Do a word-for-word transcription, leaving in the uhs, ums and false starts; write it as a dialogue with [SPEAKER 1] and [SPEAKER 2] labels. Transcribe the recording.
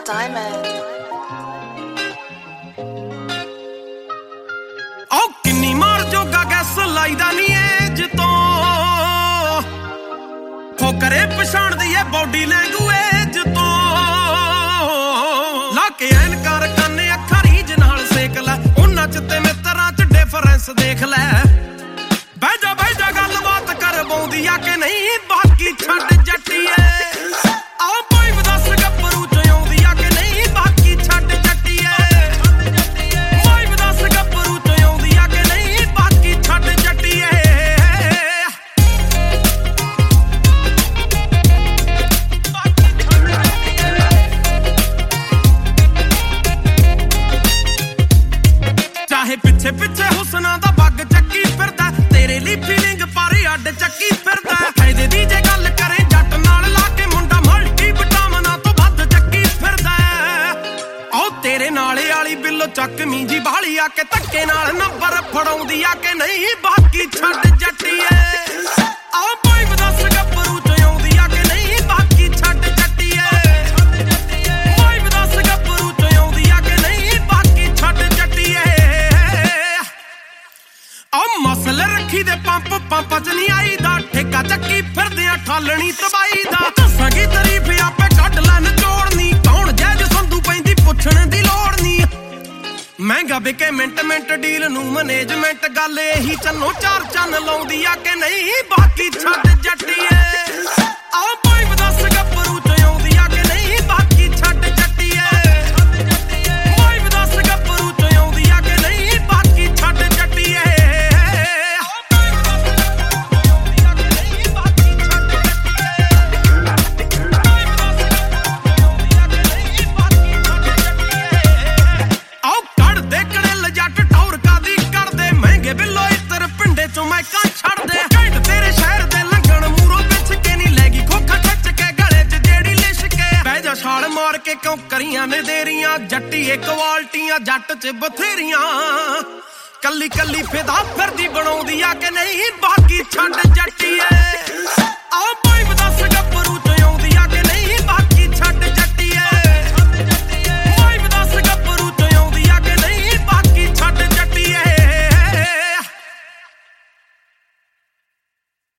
[SPEAKER 1] Diamond.
[SPEAKER 2] औ किन्नी मार जोगा gas लाईदा नी as तो हो करे पछाण दी है बॉडी लैंगुएज तो लाके एनकार काने अखां रीज नाल सेक लै उन्हां च ते मित्रां च डिफरेंस देख लै बह जा बह जा गलबात कर पौंदी आ कि नहीं बाकी छड्ड जट्टीए आओ भाई दस गब्बरू च आउंदी आ कि नहीं बाकी छड्ड जट्टीए भाई दस गब्बरू च आउंदी आ कि नहीं बाकी छड्ड जट्टीए चाहे पिछे पिछे हुसना दा बग चक्की फिरदा तेरे लिए फीलिंग पारे अड चक्की फिरदा फायदे दी जे गल करे जट नाल ला के मुंडा मल्टी विटामिना तो ਵੱਧ ਚੱਕੀ ਫਿਰਦਾ ओ तेरे नाले वाली बिल्लो ਚੱਕ ਮੀਂਜੀ ਬਾਲੀ ਆ ਕੇ ਧੱਕੇ ਨਾਲ ਨੰਬਰ ਫੜਾਉਂਦੀ ਆ ਕਿ ਨਹੀਂ ਬਾਕੀ ਛੱਡ ਜੱਟੀਏ ਆ ਭਾਈ ਦਸ ਗੱਭਰੂ ਚ ਆਉਂਦੀ ਆ ਕਿ ਨਹੀਂ ਬਾਕੀ ਛੱਡ ਜੱਟੀਏ ਭਾਈ ਦਸ ਗੱਭਰੂ ਚ ਆਉਂਦੀ ਆ ਕਿ ਨਹੀਂ ਬਾਕੀ ਛੱਡ ਜੱਟੀਏ ਆ ਮਸਲ ਰੱਖੀ ਦੇ ਪੰਪ ਪੰਪ ਚ ਨਹੀਂ ਆਈਦਾ ਠੇਕਾ ਚੱਕੀ ਫਿਰਦੇ ਆ ਠਾਲਣੀ ਤਬਾਈ ਦਾ ਦੱਸਾਂਗੀ ਤਾਰੀਫ ਆਪੇ ਕੱਢ ਲੈ ਨਚੋੜਨੀ ਕੌਣ ਜੈਜ ਸੰਧੂ ਪੈਂਦੀ ਪੁੱਛਣ ਦੀ ਲੋੜ ਨਹੀਂ ਮਹਿੰਗਾ ਵਿਕੇ ਮਿੰਟ ਮਿੰਟ ਡੀਲ ਨੂੰ ਮੈਨੇਜਮੈਂਟ ਗੱਲ ਇਹੀ ਚੰਨੋ ਚਾਰ ਚੰਨ ਲਾਉਂਦੀ ਆ ਕਿ ਨਹੀਂ ਬਾਕੀ ਛੱਡ ਜੱਟੀਏ ਆ ਭਾਈ ਦਸ ਗੱਭਰੂ ਚ ਆਉਂਦੀ ਆ ਕਿ ਨਹੀਂ ਬਾਕੀ ਛੱਡ ਜੱਟੀਏ ਭਾਈ ਦਸ ਗੱਭਰੂ ਚ ਆਉਂਦੀ ਆ ਕਿ ਨਹੀਂ ਬਾਕੀ ਛੱਡ ਜੱਟੀਏ ਬਿੱਲੋ ਇੱਤਰ ਪਿੰਡੇ ਚੋਂ ਮੈਂ ਕਾਂ ਛੱਡਦੇ ਘੰਟ ਤੇਰੇ ਸ਼ਹਿਰ ਦੇ ਲੰਘਣ ਮੂਰੋਂ ਪਿੱਛ ਕੇ ਨਹੀਂ ਲੈਗੀ ਖੋਖਾ ਖਿੱਚ ਕੇ ਗਲੇ 'ਚ ਜਿਹੜੀ ਲਿਸ਼ ਕੇ ਬਹਿ ਜਾ ਛਾਲ ਮਾਰ ਕੇ ਕਿਉਂ ਕਰੀਆਂ ਨੇ ਦੇਰੀਆਂ ਜੱਟੀਏ ਕੁਆਲਟੀਆਂ ਜੱਟ 'ਚ ਬਥੇਰੀਆਂ ਕੱਲੀ ਕੱਲੀ ਫਿਦਾ ਫਿਰਦੀ ਬਣਾਉਂਦੀ ਆ ਕਿ ਨਹੀਂ ਬਾਕੀ ਛੱਡ ਜੱਟੀਏ ਆ ਭਾਈ ਦਸ ਗੱਪ